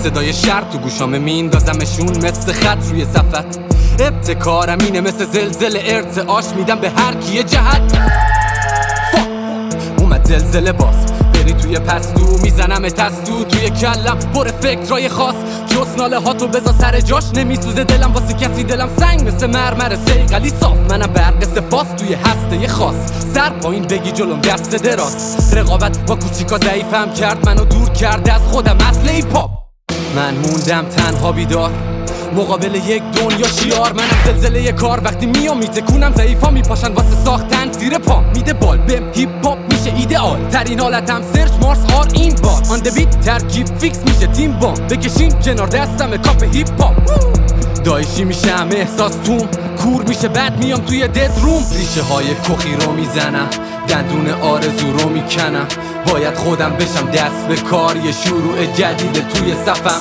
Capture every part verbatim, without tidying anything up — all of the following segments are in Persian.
صدای شر تو گوشام میندازمشون مثل خط روی صفت. ابتکارم اینه مثل زلزله ارتعاش میدم به هر کی جهت. اومد زلزله باز بری توی پستو میزنم تستو توی کلم پر فکرای خاص. جز ناله ها تو بذار سر جاش نمیسوزه دلم واسه کسی دلم سنگ مثل مرمر سیقلی صاف. منم برق سفاس توی هسته خاص. سر پایین بگی جلوم دست دراز. رقابت با کوچیکا ضعیفم کرد منو دور کرد از خودم اصل هیپ هاپ. من موندم تنها بیدار مقابل یک دنیا شیار. منم زلزله کار وقتی میام میتکونم ضعیفا میپاشن واسه ساختن زیر پام. میده بال بهم هیپ هاپ میشه ایدئال ترین حالتم سرچ مارس آر این بار. آن دوید ترکیب فیکس میشه تیم بام. بکشین کنار دستم کاپ هیپ هاپ. دایشی میشم احساس توم کور میشه بعد میام توی دد روم. ریشه های کخی رو میزنم دندون آرزو رو میکنم. باید خودم بشم دست به کار یه شروع جدید توی صفم.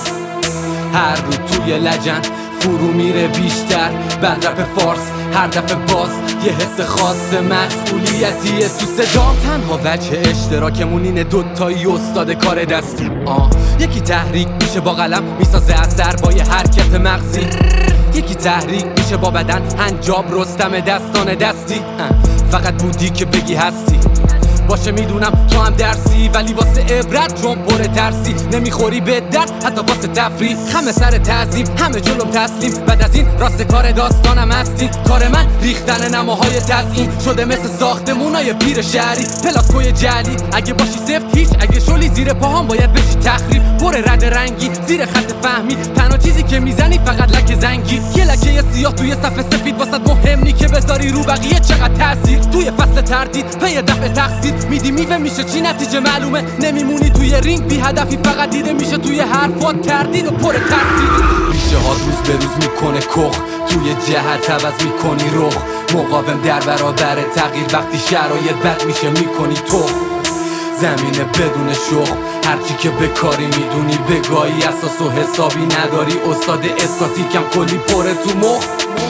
هر رو توی لجن فرو میره بیشتر بعد رپ فارس هر دفعه باز یه حس خاص مسئولیتیه تو صدام. تنها وجه اشتراکمون اینه دوتایی استاد کار دستی. آه یکی تحریک میشه با قلم میسازه اثر با یه حرکت مغزی. یکی تحریک میشه با بدن هنجاب رستم دستان دستی. فقط بودی که بگی هستی باشه میدونم تو هم درسی ولی واسه عبرت چون پر ترسی. نمیخوری به درد حتی واسه تفریح. همه سر تعظیم همه جلوم تسلیم. بعد از این راست کار داستانم هستین. کار من ریختن نماهای تزیین شده مثل ساختمونای پیر شهری. پلاسکوی جعلی اگه باشی سفت هیچ اگه شلی زیر پاهام باید بشی تخریب. پر رد رنگی زیر خط فهمی تنها چیزی که میزنی فقط لکه زنگی. یه لکه سیاه توی صف سفید واسه مهم نی که بذاری رو بقیه چقدر تاثیر. توی فصل تردید پی دفع تقصیر میدی میوه میشه چی نتیجه معلومه. نمیمونی توی رینگ بی هدفی فقط دیده میشه توی حرفات تردید و پر ترسید. ریشه ها روز به روز میکنه کخ توی جهت عوض میکنی رخ. مقاوم در برابر تغییر وقتی شرایط بد میشه میکنی تو. زمینه بدون شخم هرچی که به کاری میدونی بگاهی اساس و حسابی نداری. استاد استاتیکم کلی پره تو مخ.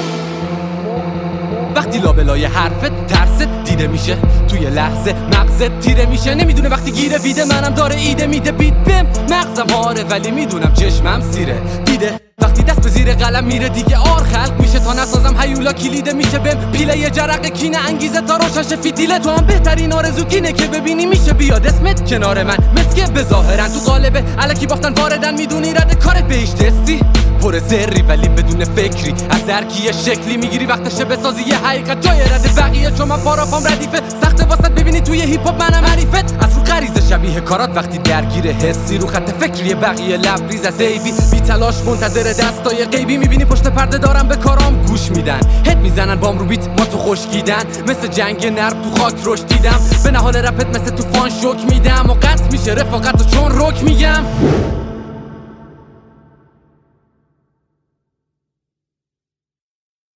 وقتی لابلای حرفت ترست دیده میشه توی لحظه مغزت تیره میشه. نمیدونه وقتی گیره ویده منم داره ایده میده بیت بم. مغزم هاره ولی میدونم چشمم سیره دیده. وقتی دست به زیر قلم میره دیگه آر خلق میشه تا نسازم هیولا کلیده میشه بهم. پیله یه جرقه کینه انگیزه تا روشش فیتیله. تو هم بهترین آرزو کینه که ببینی میشه بیاد اسمت کنار من. مسکه به ظاهرن تو قالبه الکی باختن واردن میدونی رد کارت بهش تستی. پر زری ولی بدون فکری از درکی یه شکلی میگیری وقتشه بسازی یه حقیقت جای رد بقیه. چون من پاراپام ردیفه سخته واسط ببینی توی هیپ هاپ منم حریفت. از رو غریزه شبیه کارات وقتی درگیر حسی رو خط فکری بقیه لبریز از ایبی بی تلاش منتظر دستای غیبی. میبینی پشت پرده دارم به کارام گوش میدن هد میزنن بام رو بیت ما تو خشکیدن. مثل جنگ نرم تو خاک رشد دیدم به نهال رپت مثل طوفان شوک میدم و قطع میشه رفاقت و چون رک میگم.